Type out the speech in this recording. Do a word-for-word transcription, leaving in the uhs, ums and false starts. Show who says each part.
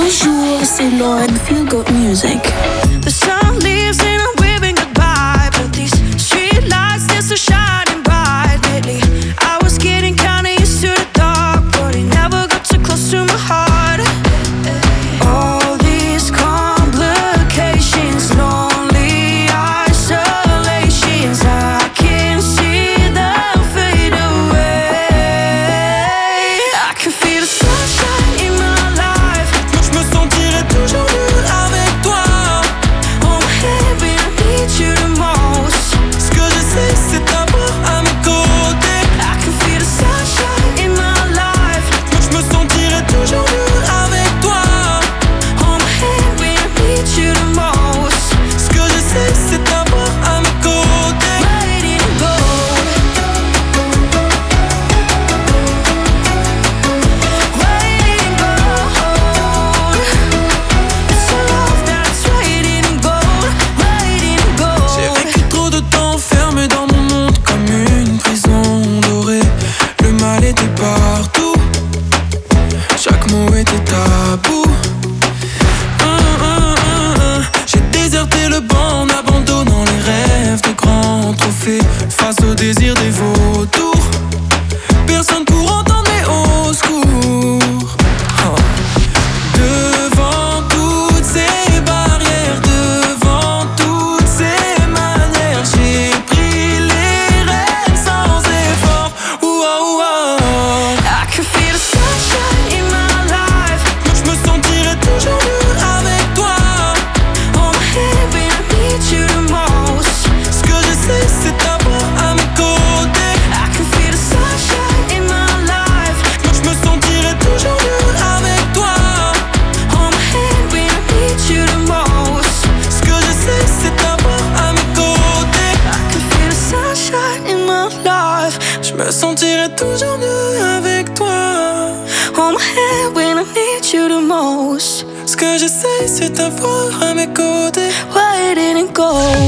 Speaker 1: Bonjour, c'est Lauren, Feel Good Music.
Speaker 2: The sun leaves and I'm waving goodbye, but these street lights, they're so shining bright lately. I was getting kinda used to the dark, but it never got too close to my heart. All these complications, lonely isolations, I can see them fade away. I can feel the sunshine in my life.
Speaker 3: Moi je me sentirais toujours mieux avec toi.
Speaker 2: Oh baby, I need you the most.
Speaker 3: Ce que je sais c'est t'avoir à mes côtés.
Speaker 2: I can feel the sunshine in my life.
Speaker 3: Moi je me sentirais toujours mieux avec toi.
Speaker 2: Oh baby, I need you the most.
Speaker 3: Ce que je sais c'est t'avoir à mes côtés.
Speaker 2: Waiting in gold. Waiting in gold. It's a love that's waiting in gold. Waiting in
Speaker 3: J'ai
Speaker 2: gold.
Speaker 3: vécu trop de temps enfermé dans mon monde comme une prison dorée. Le mal était partout, chaque mot était tabou. Hum, hum, hum, hum. J'ai déserté le banc en abandonnant les rêves de grands trophées face au désir des vautours. Personne pour entendre mes hauts secours. Oh. Devant toutes ces barrières, devant toutes ces manières, j'ai pris les rênes sans effort. Ouah, ouah.
Speaker 2: I can feel the sunshine in my life.
Speaker 3: Moi je me sentirais toujours mieux avec toi.
Speaker 2: Oh baby, I need you the most.
Speaker 3: Ce que je sais c'est t'avoir à mes côtés.
Speaker 2: I can feel the sunshine in my life.
Speaker 3: Moi je me sentirais toujours mieux avec toi.
Speaker 2: Oh baby, I need you the most.
Speaker 3: Ce que je sais c'est t'avoir à mes côtés.
Speaker 2: I can feel the sunshine in my life.
Speaker 3: Je me sentirais toujours mieux avec toi.
Speaker 2: On my head when I need you the most.
Speaker 3: Ce que je sais c'est t'avoir à mes côtés.
Speaker 2: Waiting in gold.